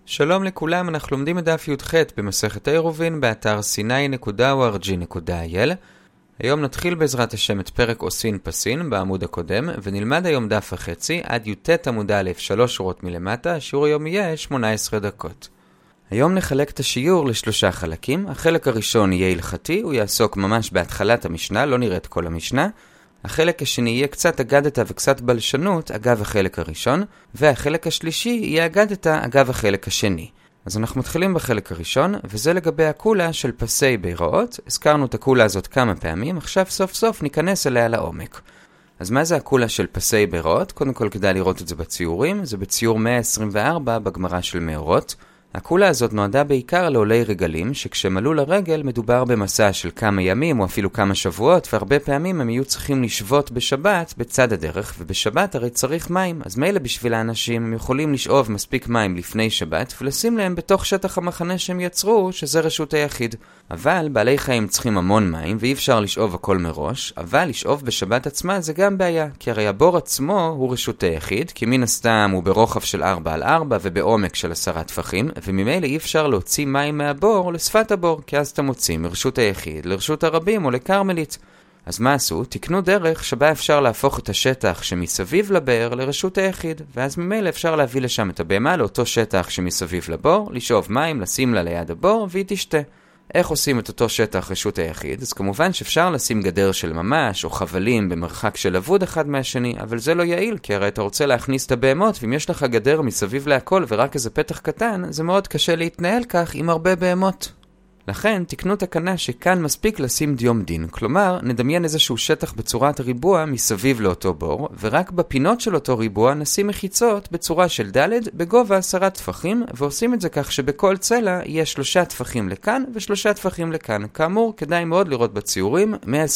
שלום לכולם, אנחנו לומדים את דף י"ח במסכת עירובין באתר sinai.org.il. היום נתחיל בעזרת השם את פרק עושין פסין בעמוד הקודם, ונלמד היום דף וחצי עד י"ט עמוד א' 3 שורות מלמטה. השיעור היום יהיה 18 דקות. היום נחלק את השיעור לשלושה חלקים. החלק הראשון יהיה הלכתי, הוא יעסוק ממש בהתחלת המשנה, לא נראה את כל המשנה. החלק השני יהיה קצת אגדתה וקצת בלשנות אגב החלק הראשון, והחלק השלישי יהיה אגדתה אגב החלק השני. אז אנחנו מתחילים בחלק הראשון, וזה לגבי הקולה של פסי ביראות. הזכרנו את הקולה הזאת כמה פעמים, עכשיו סוף סוף ניכנס אליה לעומק. אז מה זה הקולה של פסי ביראות? קודם כל כדאי לראות את זה בציורים, זה בציור 124 בגמרא של מאורות. הקולה הזאת נועדה בעיקר לעולי רגלים, שכשמלאו לרגל מדובר במסע של כמה ימים או אפילו כמה שבועות, והרבה פעמים הם יהיו צריכים לשבות בשבת בצד הדרך, ובשבת הרי צריך מים, אז מילא בשביל האנשים הם יכולים לשאוב מספיק מים לפני שבת, ולשים להם בתוך שטח המחנה שהם יצרו, שזה רשות היחיד. אבל בעלי חיים צריכים המון מים, ואי אפשר לשאוב הכל מראש, אבל לשאוב בשבת עצמה זה גם בעיה, כי הרי הבור עצמו הוא רשות היחיד, כי מן הסתם הוא ברוחב של 4x4 ובעומק של 10 טפחים, וממילא אי אפשר להוציא מים מהבור לשפת הבור, כי אז אתה מוציא מרשות היחיד לרשות הרבים או לקרמלית. אז מה עשו? תקנו דרך שבה אפשר להפוך את השטח שמסביב לבאר לרשות היחיד, ואז ממילא אפשר להביא לשם את הבהמה לאותו שטח שמסביב לבור, לשאוב מים, לשים לה ליד הבור והיא תשתה. איך עושים את אותו שטח רשות היחיד? אז כמובן שאפשר לשים גדר של ממש או חבלים במרחק של עבוד אחד מהשני, אבל זה לא יעיל, כי הרי אתה רוצה להכניס את הבהמות, ואם יש לך גדר מסביב להכל ורק איזה פתח קטן, זה מאוד קשה להתנהל כך עם הרבה בהמות. לכן תקנו תקנה שכאן מספיק לשים דיום דין, כלומר נדמיין איזשהו שטח בצורת ריבוע מסביב לאותו בור, ורק בפינות של אותו ריבוע נשים מחיצות בצורה של ד' בגובה 10 טפחים, ועושים את זה כך שבכל צלע יהיה 3 טפחים לכאן ו3 טפחים לכאן. כאמור, כדאי מאוד לראות בציורים,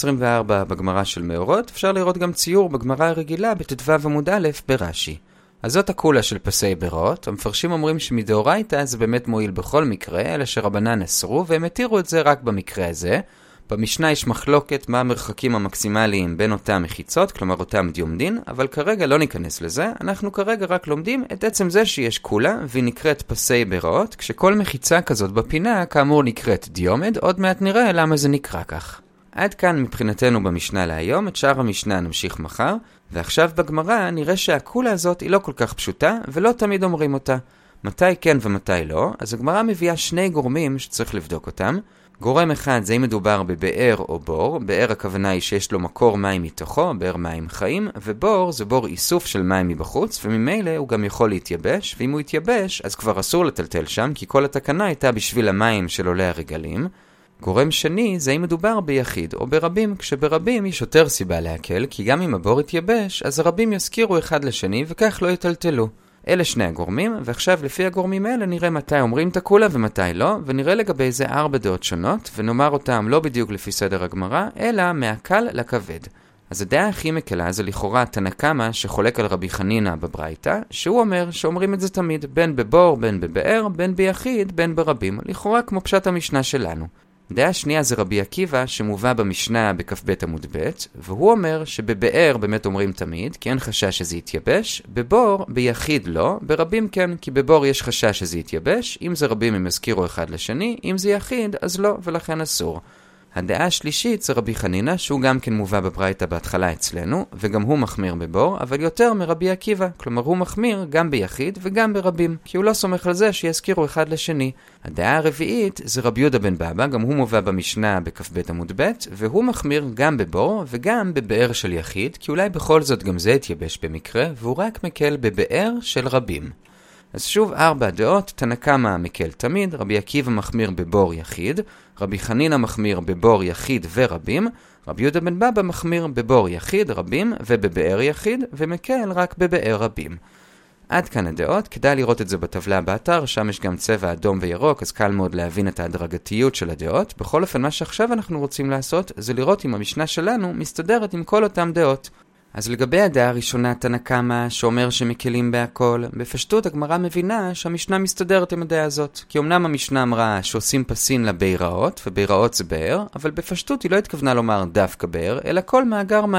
124 בגמרא של מאורות, אפשר לראות גם ציור בגמרא הרגילה בט"ו עמוד א' ברש"י. אז זאת הקולה של פסי ביראות. המפרשים אומרים שמדאורייתא זה באמת מועיל בכל מקרה, אלא שרבנן אסרו, והם התירו את זה רק במקרה הזה. במשנה יש מחלוקת מה המרחקים המקסימליים בין אותם מחיצות, כלומר אותם דיום דין, אבל כרגע לא ניכנס לזה. אנחנו כרגע רק לומדים את עצם זה שיש קולה, והיא נקראת פסי ביראות, כשכל מחיצה כזאת בפינה כאמור נקראת דיומד. עוד מעט נראה למה זה נקרא כך. עד כאן מבחינתנו במשנה להיום, את שאר המשנה נמשיך מחר, ועכשיו בגמרא נראה שהקולה הזאת היא לא כל כך פשוטה, ולא תמיד אומרים אותה. מתי כן ומתי לא? אז הגמרא מביאה 2 גורמים שצריך לבדוק אותם. גורם אחד זה אם מדובר בבאר או בור. באר הכוונה היא שיש לו מקור מים מתוכו, באר מים חיים, ובור זה בור איסוף של מים מבחוץ, וממילא הוא גם יכול להתייבש, ואם הוא יתייבש אז כבר אסור לטלטל שם, כי כל התקנה הייתה בשביל המים של עולי הרגלים. גורם שני זה אם מדובר ביחיד או ברבים, כשברבים יש יותר סיבה להקל, כי גם אם הבור יתייבש, אז הרבים יזכירו אחד לשני וכך לא יטלטלו. אלה 2 הגורמים, ועכשיו לפי הגורמים האלה נראה מתי אומרים את הקולה ומתי לא, ונראה לגבי זה 4 דעות שונות, ונאמר אותם לא בדיוק לפי סדר הגמרא, אלא מהקל לכבד. אז הדעה הכי מקלה זה לכאורה תנא קמא שחולק על רבי חנינא בברייתא, שהוא אומר שאומרים את זה תמיד, בין בבור, בין בבאר, בין ביחיד, בין ברבים, לכאורה כמו פשט המשנה שלנו. דעה שנייה זה רבי עקיבא שמובא במשנה בכ"ב עמוד ב', והוא אומר שבבאר באמת אומרים תמיד, כי אין חשש שזה יתייבש, בבור ביחיד לא, ברבים כן, כי בבור יש חשש שזה יתייבש, אם זה רבים הם יזכירו אחד לשני, אם זה יחיד אז לא, ולכן אסור. הדעה השלישית זה רבי חנינא, שהוא גם כן מובא בברייתא בהתחלה אצלנו, וגם הוא מחמיר בבור, אבל יותר מרבי עקיבא, כלומר הוא מחמיר גם ביחיד וגם ברבים, כי הוא לא סומך על זה שיזכירו אחד לשני. הדעה הרביעית זה רבי יהודה בן בבא, גם הוא מובא במשנה בכ"ב עמוד ב', והוא מחמיר גם בבור וגם בבאר של יחיד, כי אולי בכל זאת גם זה יתייבש במקרה, והוא רק מקל בבאר של רבים. אז שוב 4 דעות, תנא קמא מקל תמיד, רבי עקיבא מחמיר בבור יחיד, רבי חנינא מחמיר בבור יחיד ורבים, רבי יהודה בן בבא מחמיר בבור יחיד, רבים ובבאר יחיד, ומקל רק בבאר רבים. עד כאן הדעות, כדאי לראות את זה בטבלה באתר, שם יש גם צבע אדום וירוק, אז קל מאוד להבין את ההדרגתיות של הדעות. בכל אופן, מה שעכשיו אנחנו רוצים לעשות, זה לראות אם המשנה שלנו מסתדרת עם כל אותם דעות. אז לגבי הדעה הראשונה תנא קמא שאומר שמקלים בהכל, בפשטות הגמרא מבינה שהמשנה מסתדרת עם הדעה הזאת. כי אמנם המשנה אמרה שעושים פסין לביראות, וביראות זה באר, אבל בפשטות היא לא התכוונה לומר דווקא באר, אלא כל מאגר מים.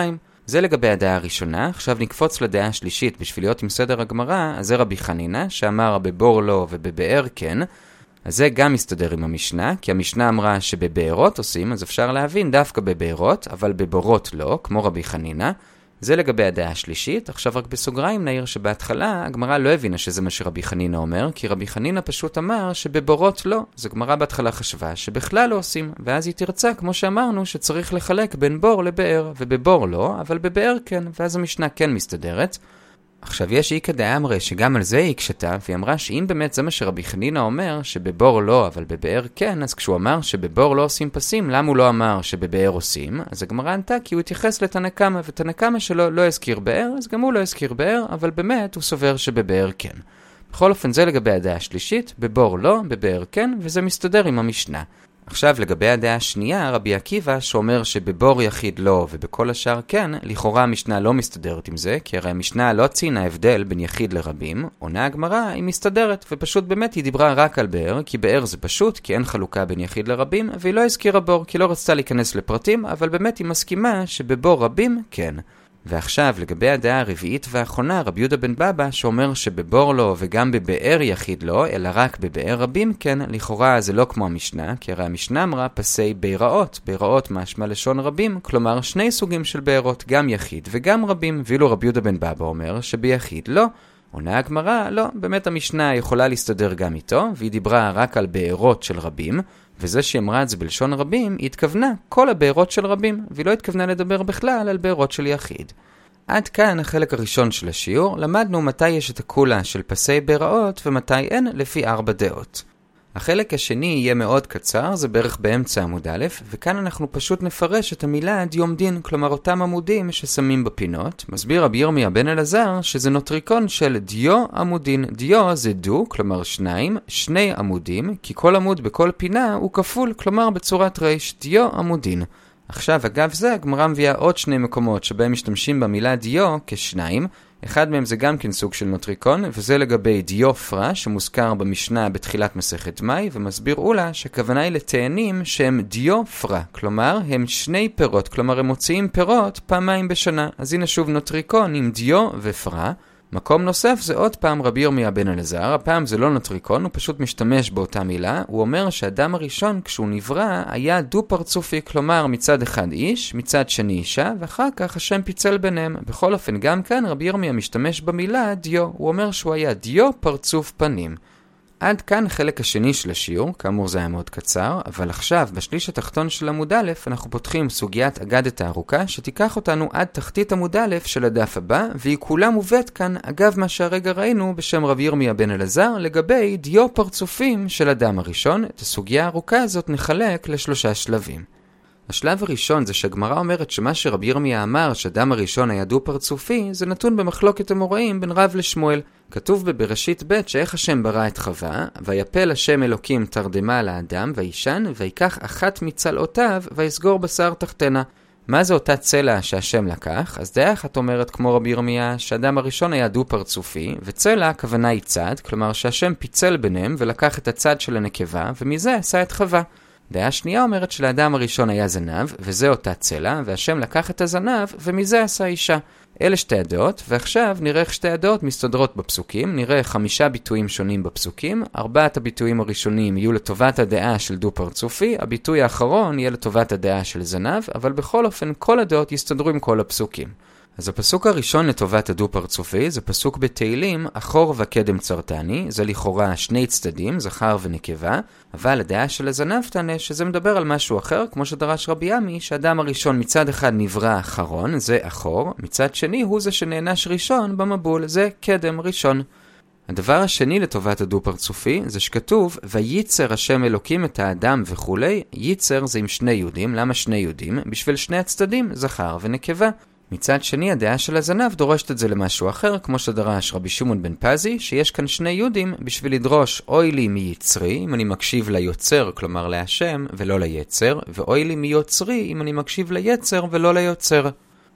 זה לגבי הדעה הראשונה. עכשיו נקפוץ לדעה השלישית בשביל להיות עם סדר הגמרא. אז זה רבי חנינה שאמר בבור לא ובבאר כן. אז זה גם מסתדר עם המשנה, כי המשנה אמרה שבבארות עושים, אז אפשר להבין דווקא בבארות, אבל בבורות לא, כמו רבי חנינה. זה לגבי הדעה השלישית. עכשיו רק בסוגריים נעיר שבהתחלה הגמרא לא הבינה שזה מה שרבי חנינה אומר, כי רבי חנינה פשוט אמר שבבורות לא. אז הגמרא בהתחלה חשבה שבכלל לא עושים, ואז היא תרצה, כמו שאמרנו, שצריך לחלק בין בור לבאר, ובבור לא, אבל בבאר כן, ואז המשנה כן מסתדרת. עכשיו יש איקא דאמרי שגם על זה היא הקשתה, והיא אמרה שאם באמת זה מה שרבי חנינה אומר, שבבור לא אבל בבאר כן, אז כשהוא אמר שבבור לא עושים פסים, למה הוא לא אמר שבבאר עושים? אז הגמרא ענתה כי הוא התייחס לתנקמה, ותנקמה שלו לא הזכיר באר, אז גם הוא לא הזכיר באר, אבל באמת הוא סובר שבבאר כן. בכל אופן זה לגבי הדעה השלישית, בבור לא, בבאר כן, וזה מסתדר עם המשנה. עכשיו לגבי הדעה השנייה, רבי עקיבא שאומר שבבור יחיד לא ובכל השאר כן, לכאורה המשנה לא מסתדרת עם זה, כי הרי המשנה לא ציינה הבדל בין יחיד לרבים. עונה הגמרא היא מסתדרת, ופשוט באמת היא דיברה רק על באר, כי באר זה פשוט, כי אין חלוקה בין יחיד לרבים, והיא לא הזכירה בור, כי לא רצתה להיכנס לפרטים, אבל באמת היא מסכימה שבבור רבים כן. ועכשיו לגבי הדעה הרביעית והאחרונה, רבי יהודה בן בבא שאומר שבבור לא וגם בבאר יחיד לא, אלא רק בבאר רבים כן, לכאורה זה לא כמו המשנה, כי הרי המשנה אמרה פסי ביראות. ביראות משמע לשון רבים, כלומר שני סוגים של בארות, גם יחיד וגם רבים, ואילו רבי יהודה בן בבא אומר שביחיד לא. עונה הגמרא, לא, באמת המשנה יכולה להסתדר גם איתו, והיא דיברה רק על בארות של רבים, וזה שהיא אמרה את זה בלשון רבים, היא התכוונה כל הבארות של רבים, והיא לא התכוונה לדבר בכלל על בארות של יחיד. עד כאן החלק הראשון של השיעור, למדנו מתי יש את הקולה של פסי ביראות ומתי אין לפי 4 דעות. החלק השני יהיה מאוד קצר, זה בערך באמצע עמוד א', וכאן אנחנו פשוט נפרש את המילה דיום דין, כלומר אותם עמודים ששמים בפינות. מסביר רבי ירמיה בן אלעזר שזה נוטריקון של דיו עמודין. דיו זה דו, כלומר 2, 2 עמודים, כי כל עמוד בכל פינה הוא כפול, כלומר בצורת רש, דיו עמודין. עכשיו אגב זה הגמרא מביאה עוד 2 מקומות שבהם משתמשים במילה דיו כשניים. אחד מהם זה גם כן סוג של נוטריקון, וזה לגבי דיופרה שמוזכר במשנה בתחילת מסכת מאי, ומסביר אולה שכוונה היא לתאנים שהם דיופרה, כלומר הם 2 פירות, כלומר הם מוציאים פירות פעמיים בשנה. אז הנה שוב נוטריקון עם דיו ופרה. מקום נוסף זה עוד פעם רבי ירמיה בן אלעזר, הפעם זה לא נוטריקון, הוא פשוט משתמש באותה מילה. הוא אומר שהאדם הראשון כשהוא נברא היה דו פרצופי, כלומר מצד אחד איש, מצד שני אישה, ואחר כך השם פיצל ביניהם. בכל אופן גם כאן רבי ירמיה משתמש במילה דיו, הוא אומר שהוא היה דיו פרצוף פנים. עד כאן חלק השני של השיעור, כאמור זה היה מאוד קצר, אבל עכשיו בשליש התחתון של עמוד א' אנחנו פותחים סוגיית אגדת הארוכה שתיקח אותנו עד תחתית עמוד א' של הדף הבא, והיא כולה מובאת כאן אגב מה שהרגע ראינו בשם רבי ירמיה בן אלעזר לגבי דיו פרצופים של אדם הראשון. את הסוגיה הארוכה הזאת נחלק ל3 שלבים. השלב הראשון זה שהגמרא אומרת שמה שרבי ירמיה אמר שאדם הראשון היה דו פרצופי זה נתון במחלוקת אמוראים בין רב לשמואל. כתוב בבראשית ב' שאיך השם ברא את חווה, ויפל השם אלוקים תרדמה לאדם וישן ויקח אחת מצלעותיו ויסגור בשר תחתנה. מה זה אותה צלע שהשם לקח? אז דעה אחת אומרת כמו רבי ירמיה שאדם הראשון היה דו פרצופי, וצלע הכוונה היא צד, כלומר שהשם פיצל ביניהם ולקח את הצד של הנקבה ומזה עשה את חווה. דעה שנייה אומרת שלאדם הראשון היה זנב, וזה אותה צלע, והשם לקח את הזנב, ומזה עשה אישה. אלה 2 הדעות, ועכשיו נראה איך 2 הדעות מסתדרות בפסוקים, נראה 5 ביטויים שונים בפסוקים, 4 הביטויים הראשונים יהיו לטובת הדעה של דו פרצופי, הביטוי האחרון יהיה לטובת הדעה של זנב, אבל בכל אופן כל הדעות יסתדרו עם כל הפסוקים. אז הפסוק הראשון לטובת הדו פרצופי זה פסוק בתהילים, אחור וקדם צרתני, זה לכאורה 2 צדדים, זכר ונקבה, אבל הדעה של הזנב תענה שזה מדבר על משהו אחר, כמו שדרש רבי עמי, שאדם הראשון מצד אחד נברא אחרון, זה אחור, מצד שני הוא זה שנענש ראשון במבול, זה קדם ראשון. הדבר השני לטובת הדו פרצופי זה שכתוב וייצר השם אלוקים את האדם וכולי. ייצר זה עם 2 יהודים, למה 2 יהודים? בשביל 2 הצדדים, זכר ונקבה. מצד שני הדעה של הזנב דורשת את זה למשהו אחר, כמו שדרש רבי שמעון בן פזי, שיש כאן 2 יהודים בשביל לדרוש אוי לי מיצרי אם אני מקשיב ליוצר, כלומר להשם ולא ליצר, ואוי לי מיוצרי אם אני מקשיב ליצר ולא ליוצר.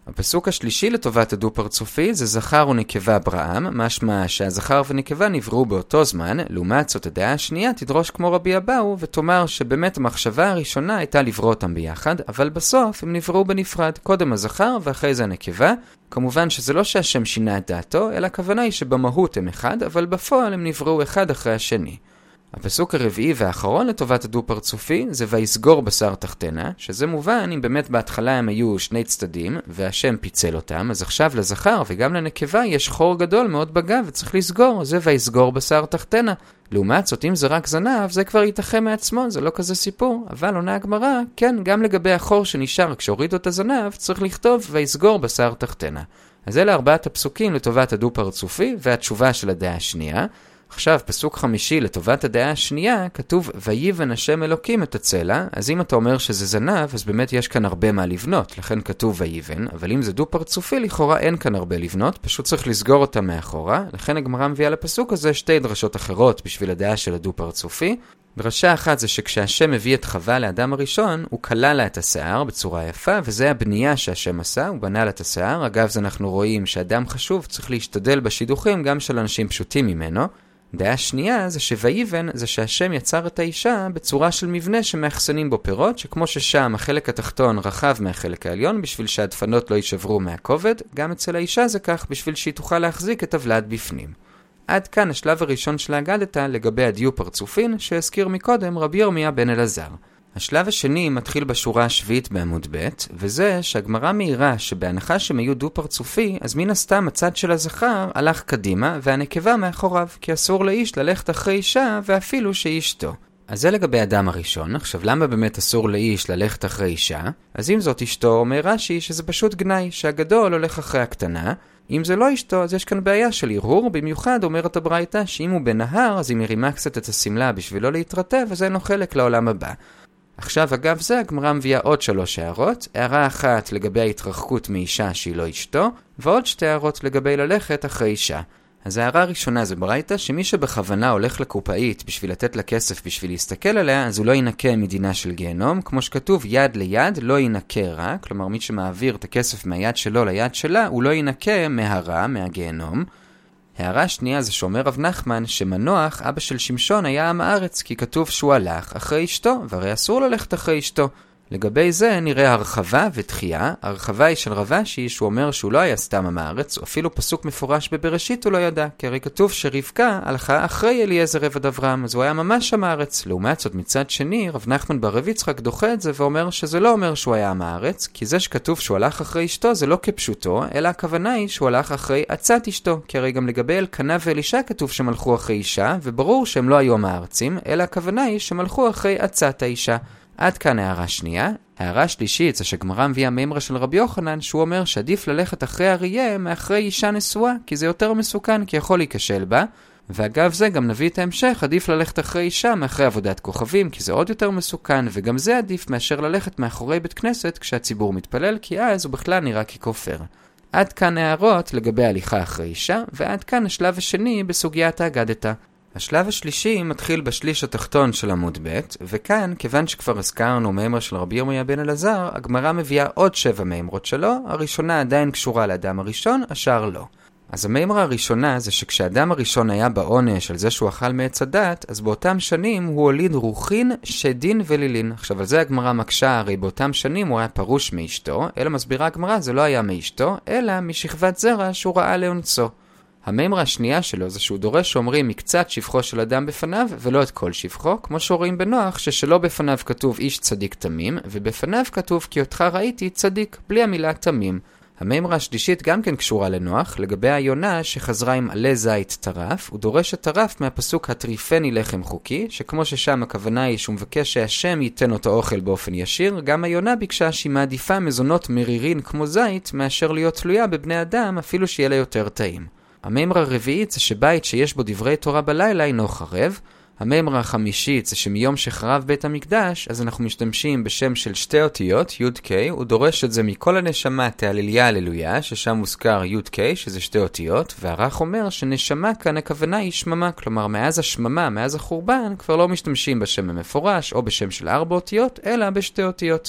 הפסוק השלישי לטובת הדו-פרצופי זה זכר ונקבה בראם, משמע שהזכר ונקבה נבראו באותו זמן, לעומת זאת הדעה השנייה תדרוש כמו רבי אבאו ותאמר שבאמת המחשבה הראשונה הייתה לברוא אותם ביחד, אבל בסוף הם נבראו בנפרד, קודם הזכר ואחרי זה הנקבה. כמובן שזה לא שהשם שינה את דעתו, אלא הכוונה היא שבמהות הם אחד, אבל בפועל הם נבראו אחד אחרי השני. הפסוק הרביעי והאחרון לטובת הדו-פרצופי זה ויסגור בשר תחתנה, שזה מובן אם באמת בהתחלה הם היו שני צדדים והשם פיצל אותם, אז עכשיו לזכר וגם לנקבה יש חור גדול מאוד בגב וצריך לסגור, זה ויסגור בשר תחתנה. לעומת זאת אם זה רק זנב זה כבר יתחם מעצמו, זה לא כזה סיפור, אבל עונה הגמרא, כן, גם לגבי החור שנשאר כשהורידו את הזנב צריך לכתוב ויסגור בשר תחתנה. אז אלה 4 הפסוקים לטובת הדו-פרצופי והתשובה של הדעה השנייה. עכשיו, פסוק 5 לטובת הדעה השנייה, כתוב ויבן השם אלוקים את הצלע, אז אם אתה אומר שזה זנב, אז באמת יש כאן הרבה מה לבנות, לכן כתוב ויבן, אבל אם זה דו-פרצופי, לכאורה אין כאן הרבה לבנות, פשוט צריך לסגור אותה מאחורה, לכן הגמרא מביאה לפסוק הזה 2 דרשות אחרות בשביל הדעה של הדו-פרצופי. דרשה אחת זה שכשהשם הביא את חווה לאדם הראשון, הוא קלה לה את השיער בצורה יפה, וזה הבנייה שהשם עשה, הוא בנה לה את השיער. אגב, זה אנחנו רואים שאדם חשוב צריך להשתדל בשידוכים גם של אנשים פשוטים ממנו. דעה שנייה זה שויבן זה שהשם יצר את האישה בצורה של מבנה שמאחסנים בו פירות, שכמו ששם החלק התחתון רחב מהחלק העליון בשביל שהדפנות לא יישברו מהכובד, גם אצל האישה זה כך בשביל שהיא תוכל להחזיק את הוולד בפנים. עד כאן השלב הראשון של האגדתא לגבי הדיו-פרצופין שהזכיר מקודם רבי ירמיה בן אלעזר. השלב השני מתחיל בשורה השביעית בעמוד ב', וזה שהגמרא מעירה שבהנחה שהם היו דו-פרצופי, אז מן הסתם הצד של הזכר הלך קדימה והנקבה מאחוריו, כי אסור לאיש ללכת אחרי אישה ואפילו שהיא אשתו. אז זה לגבי אדם הראשון. עכשיו למה באמת אסור לאיש ללכת אחרי אישה? אז אם זאת אשתו אומר רש"י שזה פשוט גנאי, שהגדול הולך אחרי הקטנה. אם זה לא אשתו, אז יש כאן בעיה של ערעור, במיוחד אומרת הברייתא שאם הוא בנהר, אז היא מרימה קצת את הסמלה בשביל לא להתרטב, אז אין לו חלק לעולם הבא. עכשיו אגב זה הגמרא מביאה עוד 3 הערות, הערה אחת לגבי ההתרחקות מאישה שהיא לא אשתו, ועוד 2 הערות לגבי ללכת אחרי אישה. אז ההערה הראשונה זה ברייתא שמי שבכוונה הולך לקופאית בשביל לתת לה כסף בשביל להסתכל עליה, אז הוא לא ינקה מדינה של גיהנום, כמו שכתוב יד ליד לא ינקה רע, כלומר מי שמעביר את הכסף מהיד שלו ליד שלה, הוא לא ינקה מהרע, מהגיהנום. הערה שנייה זה שאומר רב נחמן שמנוח, אבא של שמשון, היה עם הארץ, כי כתוב שהוא הלך אחרי אשתו, והרי אסור ללכת אחרי אשתו. לגבי זה נראה הרחבה ותחייה. הרחבה היא של רב אשי שהוא אומר שהוא לא היה סתם עם הארץ, או אפילו פסוק מפורש בבראשית הוא לא ידע, כי הרי כתוב שרבקה הלכה אחרי אליעזר עבד אברהם, אז הוא היה ממש עם הארץ. לעומת זאת מצד שני, רב נחמן בר רב יצחק דוחה את זה ואומר שזה לא אומר שהוא היה עם הארץ, כי זה שכתוב שהוא הלך אחרי אשתו זה לא כפשוטו, אלא הכוונה היא שהוא הלך אחרי עצת אשתו, כי הרי גם לגבי אלקנה ואלישע כתוב שהם הלכו אחרי אישה, וברור שהם לא היו עם הארצים, אלא הכוונה היא שהם הלכו אחרי עצת האישה. עד כאן הערה שנייה. הערה שלישית זה שגמרא מביאה מימרה של רבי יוחנן שהוא אומר שעדיף ללכת אחרי אריה מאחרי אישה נשואה, כי זה יותר מסוכן, כי יכול להיכשל בה. ואגב זה גם נביא את ההמשך, עדיף ללכת אחרי אישה מאחרי עבודת כוכבים, כי זה עוד יותר מסוכן, וגם זה עדיף מאשר ללכת מאחורי בית כנסת כשהציבור מתפלל, כי אז הוא בכלל נראה ככופר. עד כאן הערות לגבי הליכה אחרי אישה, ועד כאן השלב השני בסוגיית האגדתא. השלב השלישי מתחיל בשליש התחתון של עמוד ב', וכאן, כיוון שכבר הזכרנו מימרה של רבי ירמיה בן אלעזר, הגמרא מביאה עוד 7 מימרות שלו, הראשונה עדיין קשורה לאדם הראשון, השאר לא. אז המימרה הראשונה זה שכשאדם הראשון היה בעונש על זה שהוא אכל מעץ הדת, אז באותם שנים הוא הוליד רוחין, שדין ולילין. עכשיו על זה הגמרא מקשה, הרי באותם שנים הוא היה פרוש מאשתו, אלא מסבירה הגמרא זה לא היה מאשתו, אלא משכבת זרע שהוא ראה לאונסו. המימרה השנייה שלו זה שהוא דורש שאומרים מקצת שבחו של אדם בפניו ולא את כל שבחו, כמו שאומרים בנוח ששלא בפניו כתוב איש צדיק תמים, ובפניו כתוב כי אותך ראיתי צדיק, בלי המילה תמים. המימרה השלישית גם כן קשורה לנוח, לגבי היונה שחזרה עם עלי זית טרף, הוא דורש את טרף מהפסוק הטריפני לחם חוקי, שכמו ששם הכוונה היא שהוא מבקש שהשם ייתן אותו אוכל באופן ישיר, גם היונה ביקשה שהיא מעדיפה מזונות מרירין כמו זית, מאשר להיות תלויה בבני אדם אפילו שיהיה לה יותר טעים. המימרה הרביעית זה שבית שיש בו דברי תורה בלילה אינו חרב. המימרה החמישית זה שמיום שחרב בית המקדש, אז אנחנו משתמשים בשם של 2 אותיות, י' ק', הוא דורש את זה מכל הנשמה תהלליה הללויה, ששם מוזכר י' ק', שזה 2 אותיות, והרח אומר שנשמה כאן הכוונה היא שממה, כלומר מאז השממה, מאז החורבן, כבר לא משתמשים בשם המפורש או בשם של 4 אותיות, אלא ב2 אותיות.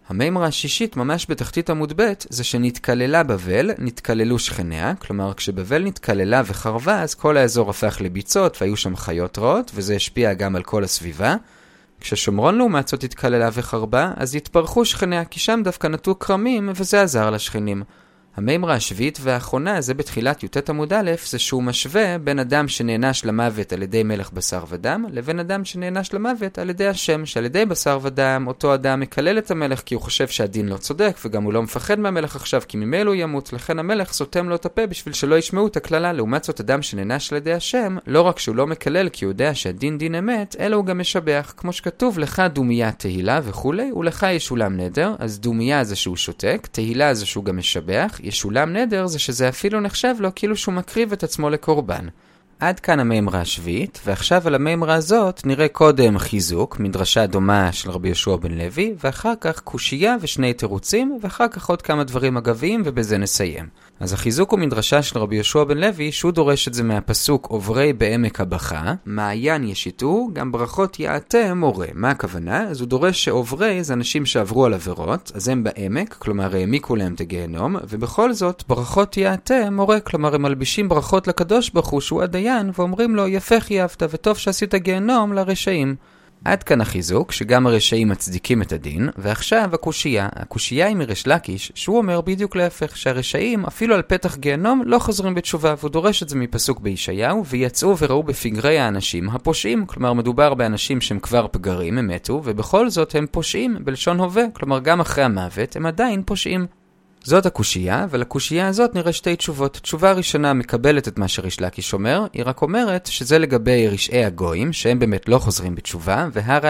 המימרה השישית, ממש בתחתית עמוד ב', זה שנתקללה בבל, נתקללו שכניה, כלומר כשבבל נתקללה וחרבה, אז כל האזור הפך לביצות והיו שם חיות רעות, וזה השפיע גם על כל הסביבה. כששומרון לעומת זאת התקללה וחרבה, אז התפרחו שכניה, כי שם דווקא נטו קרמים, וזה עזר לשכנים. המימרה השביעית והאחרונה, זה בתחילת י"ט עמוד א', זה שהוא משווה בין אדם שנענש למוות על ידי מלך בשר ודם, לבין אדם שנענש למוות על ידי השם, שעל ידי בשר ודם, אותו אדם מקלל את המלך כי הוא חושב שהדין לא צודק, וגם הוא לא מפחד מהמלך עכשיו, כי ממילא הוא ימות, לכן המלך סותם לו את הפה בשביל שלא ישמעו את הכללה. לעומת זאת, אדם שנענש על ידי השם, לא רק שהוא לא מקלל כי הוא יודע שהדין דין אמת, אלא הוא גם משבח, כמו שכתוב, לך דומיה תהילה וכולי, ולך ישולם נדר. אז דומיה זה שהוא שותק, תהילה זה שהוא גם משבח, ישולם נדר זה שזה אפילו נחשב לו כאילו שהוא מקריב את עצמו לקורבן. עד כאן המימרה השביעית, ועכשיו על המימרה הזאת נראה קודם חיזוק, מדרשה דומה של רבי יהושע בן לוי, ואחר כך קושייה ושני תירוצים, ואחר כך עוד כמה דברים אגביים, ובזה נסיים. אז החיזוק הוא מדרשה של רבי יהושע בן לוי, שהוא דורש את זה מהפסוק עוברי בעמק הבכה, מעיין ישיתו, גם ברכות יעתה מורה. מה הכוונה? אז הוא דורש שעוברי זה אנשים שעברו על עבירות, אז הם בעמק, כלומר העמיקו להם את הגיהנום, ובכל זאת ברכות יעתה מורה, כלומר הם מלבישים ברכות לקדוש ברוך הוא שהוא הדיין, ואומרים לו יפה חייבת וטוב שעשית גיהנום לרשעים. עד כאן החיזוק, שגם הרשעים מצדיקים את הדין, ועכשיו הקושייה היא מריש לקיש, שהוא אומר בדיוק להפך, שהרשעים אפילו על פתח גיהנום לא חוזרים בתשובה, והוא דורש את זה מפסוק בישעיהו, ויצאו וראו בפגרי האנשים הפושעים, כלומר מדובר באנשים שהם כבר פגרים, הם מתו, ובכל זאת הם פושעים בלשון הווה, כלומר גם אחרי המוות הם עדיין פושעים. זאת הקושייה, ולקושייה הזאת נראה שתי תשובות. תשובה ראשונה מקבלת את מה שריש לקיש אומר, היא רק אומרת שזה לגבי רשעי הגויים, שהם באמת לא חוזרים בתשובה,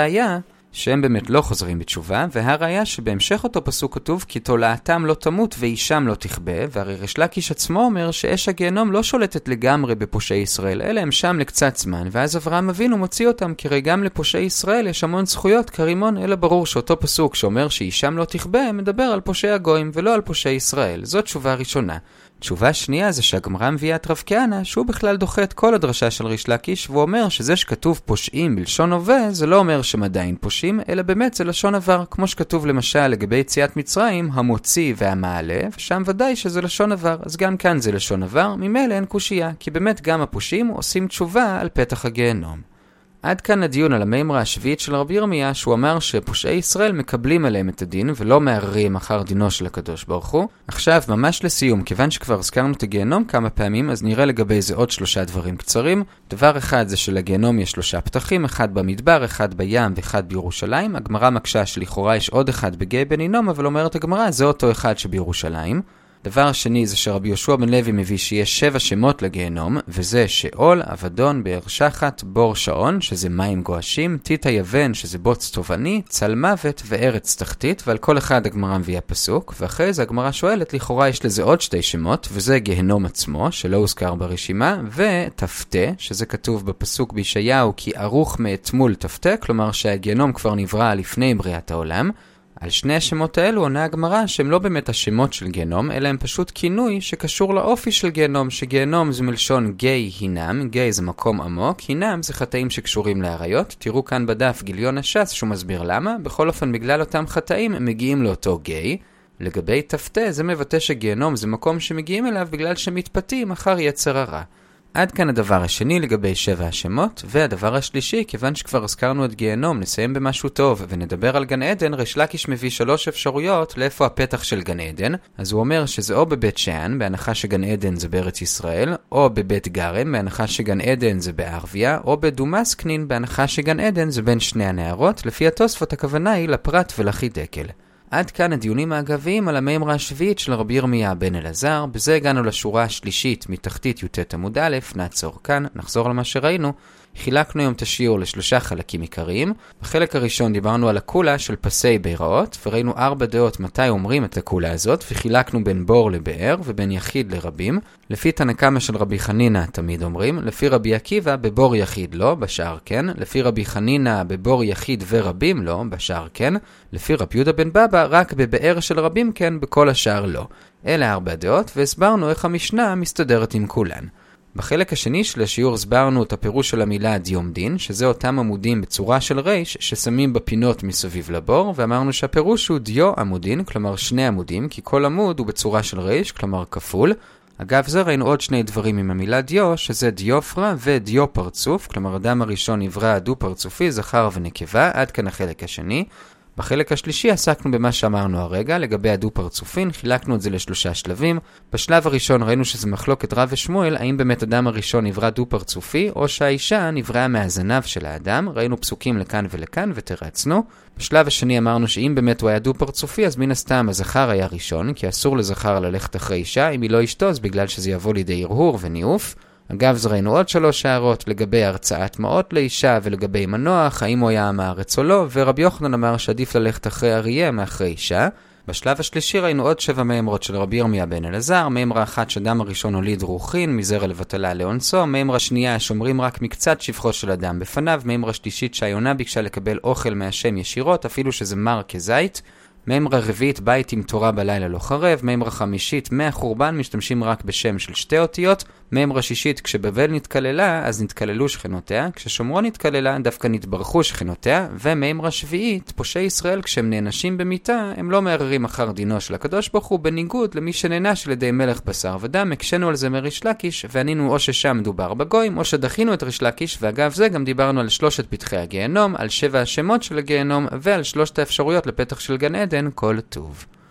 והראיה שבהמשך אותו פסוק כתוב כי תולעתם לא תמות ואישם לא תכבה, והרי ריש לקיש עצמו אומר שאש הגיהנום לא שולטת לגמרי בפושעי ישראל, אלא הם שם לקצת זמן, ואז אברהם אבינו מוציא אותם, כי הרי גם לפושעי ישראל יש המון זכויות כרימון, אלא ברור שאותו פסוק שאומר שאישם לא תכבה מדבר על פושעי הגויים ולא על פושעי ישראל. זאת תשובה ראשונה. תשובה שנייה זה שהגמרא מביאה את רב כהנא, שהוא בכלל דוחה את כל הדרשה של ריש לקיש, והוא אומר שזה שכתוב פושעים בלשון הווה, זה לא אומר שהם עדיין פושעים, אלא באמת זה לשון עבר, כמו שכתוב למשל לגבי יציאת מצרים, המוציא והמעלה, ושם ודאי שזה לשון עבר, אז גם כאן זה לשון עבר, ממילא אין קושייה, כי באמת גם הפושעים עושים תשובה על פתח הגיהנום. עד כאן הדיון על המימרה השביעית של רבי ירמיה, שהוא אמר שפושעי ישראל מקבלים עליהם את הדין ולא מערערים אחר דינו של הקדוש ברוך הוא. עכשיו, ממש לסיום, כיוון שכבר הזכרנו את הגיהנום כמה פעמים, אז נראה לגבי זה עוד 3 דברים קצרים. דבר אחד זה שלגיהנום יש 3 פתחים, אחד במדבר, אחד בים ואחד בירושלים. הגמרא מקשה שלכאורה יש עוד אחד בגיא בן הינום, אבל אומרת הגמרא זה אותו אחד שבירושלים. דבר שני זה שרבי יהושע בן לוי מביא שיש 7 שמות לגיהנום, וזה שאול, אבדון, באר שחת, בור שעון, שזה מים גועשים, טיט היוון, שזה בוץ טובעני, צל מוות וארץ תחתית, ועל כל אחד הגמרא מביאה פסוק, ואחרי זה הגמרא שואלת, לכאורה יש לזה עוד 2 שמות, וזה גיהנום עצמו, שלא הוזכר ברשימה, ותפתה, שזה כתוב בפסוק בישעיהו, כי ערוך מאתמול תפתה, כלומר שהגיהנום כבר נברא לפני בריאת העולם. על 2 השמות האלו עונה הגמרא שהם לא באמת השמות של גיהנום, אלא הם פשוט כינוי שקשור לאופי של גיהנום, שגיהנום זה מלשון גיא הינם, גיא זה מקום עמוק, הינם זה חטאים שקשורים לעריות. תראו כאן בדף גיליון הש"ס שהוא מסביר למה, בכל אופן בגלל אותם חטאים הם מגיעים לאותו גיא. לגבי תפתה זה מבטא שגיהנום זה מקום שמגיעים אליו בגלל שמתפתים אחר יצר הרע. עד כאן הדבר השני לגבי 7 השמות, והדבר השלישי, כיוון שכבר הזכרנו את גיהנום, נסיים במשהו טוב ונדבר על גן עדן. ריש לקיש מביא 3 אפשרויות לאיפה הפתח של גן עדן. אז הוא אומר שזה או בבית שאן, בהנחה שגן עדן זה בארץ ישראל, או בבית גרם, בהנחה שגן עדן זה בערביה, או בדומסקנין, בהנחה שגן עדן זה בין 2 הנערות. לפי התוספות הכוונה היא לפרת ולחידקל. עד כאן הדיונים האגביים על המימרה השביעית של רבי ירמיה בן אלעזר. בזה הגענו לשורה השלישית מתחתית י"ט עמוד א', נעצור כאן, נחזור למה שראינו. חילקנו היום את השיעור ל3 חלקים עיקריים. בחלק הראשון דיברנו על הקולה של פסי ביראות, וראינו 4 דעות מתי אומרים את הקולה הזאת, וחילקנו בין בור לבאר ובין יחיד לרבים. לפי תנא קמא של רבי חנינא תמיד אומרים, לפי רבי עקיבא בבור יחיד לא, בשאר כן, לפי רבי חנינא בבור יחיד ורבים לא, בשאר כן, לפי רבי יהודה בן בבא רק בבאר של רבים כן, בכל השאר לא. אלה 4 דעות, והסברנו איך המשנה מסתדרת עם כולן. בחלק השני של השיעור הסברנו את הפירוש של המילה דיומדין, שזה אותם עמודים בצורה של רייש ששמים בפינות מסביב לבור, ואמרנו שהפירוש הוא דיו עמודין, כלומר 2 עמודים, כי כל עמוד הוא בצורה של רייש, כלומר כפול. אגב זה ראינו עוד 2 דברים עם המילה דיו, שזה דיופרה ודיו פרצוף, כלומר אדם הראשון נברא דו פרצופי, זכר ונקבה, עד כאן החלק השני. בחלק השלישי עסקנו במה שאמרנו הרגע, לגבי הדו-פרצופין, חילקנו את זה ל3 שלבים. בשלב הראשון ראינו שזה מחלוקת רב ושמואל, האם באמת אדם הראשון נברא דו-פרצופי, או שהאישה נבראה מהזנב של האדם. ראינו פסוקים לכאן ולכאן ותרצנו. בשלב השני אמרנו שאם באמת הוא היה דו-פרצופי, אז מן הסתם הזכר היה ראשון, כי אסור לזכר ללכת אחרי אישה, אם היא לא אשתו, אז בגלל שזה יבוא לידי הרהור וניאוף. אגב, זה ראינו עוד 3 הערות לגבי הרצאת מעות לאישה ולגבי מנוח, האם הוא היה עם הארץ או לא, ורבי יוחנן אמר שעדיף ללכת אחרי אריה מאחרי אישה. בשלב השלישי ראינו עוד 7 מאמרות של רבי ירמיה בן אלעזר, מאמרה אחת שאדם הראשון הוליד רוחין, מזרע לבטלה לאונסו, מאמרה שנייה שומרים רק מקצת שבחו של אדם בפניו, מאמרה שלישית שהיונה ביקשה לקבל אוכל מהשם ישירות, אפילו שזה מר כזית, מאמרה רביעית בית עם תורה בלילה לא חרב, מאמרה חמישית מהחורבן משתמשים רק בשם של 2 אותיות, מאמרה שישית כשבבל נתקללה אז נתקללו שכנותיה, כששומרון נתקללה דווקא נתברכו שכנותיה, ומאמרה שביעית פושעי ישראל כשהם נענשים במיטה הם לא מערערים אחר דינו של הקדוש ברוך הוא, בניגוד למי שנענש על ידי מלך בשר ודם. הקשנו על זה מריש לקיש וענינו או ששם מדובר בגויים או שדחינו את ריש לקיש, ואגב זה גם דיברנו על 3 פתחי הגיהנום, על 7 השמות של הגיהנום ועל 3 האפשרויות לפתח של גן עדן כל טוב.